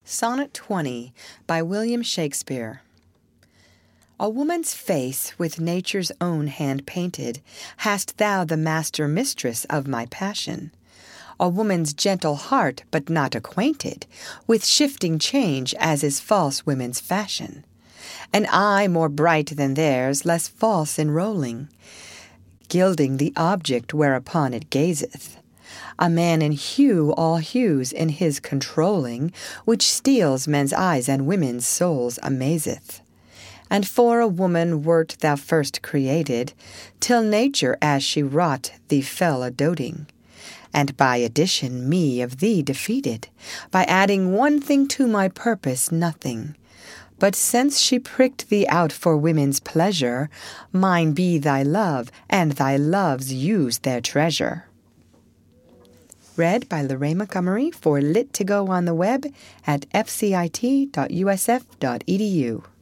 Sonnet 20 by William Shakespeare. A woman's face with nature's own hand painted, hast thou the master mistress of my passion. A woman's gentle heart, but not acquainted with shifting change as is false women's fashion. An eye more bright than theirs, less false in rolling, gilding the object whereupon it gazeth. A man in hue all hues in his controlling, which steals men's eyes and women's souls amazeth. And for a woman wert thou first created, till nature as she wrought thee fell a doting, and by addition me of thee defeated, by adding one thing to my purpose nothing. But since she pricked thee out for women's pleasure, mine be thy love, and thy loves use their treasure. Read by Lorraine Montgomery for Lit to Go on the web at fcit.usf.edu.